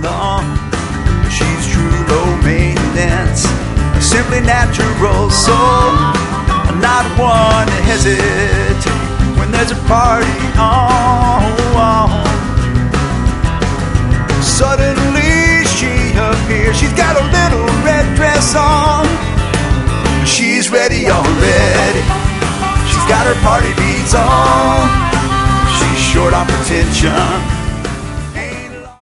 long. She's true low maintenance, simply natural, so not one to hesitate when there's a party on. Suddenly she appears, she's got a little red dress on. She's ready already, she's got her party beads on. She's short on pretension,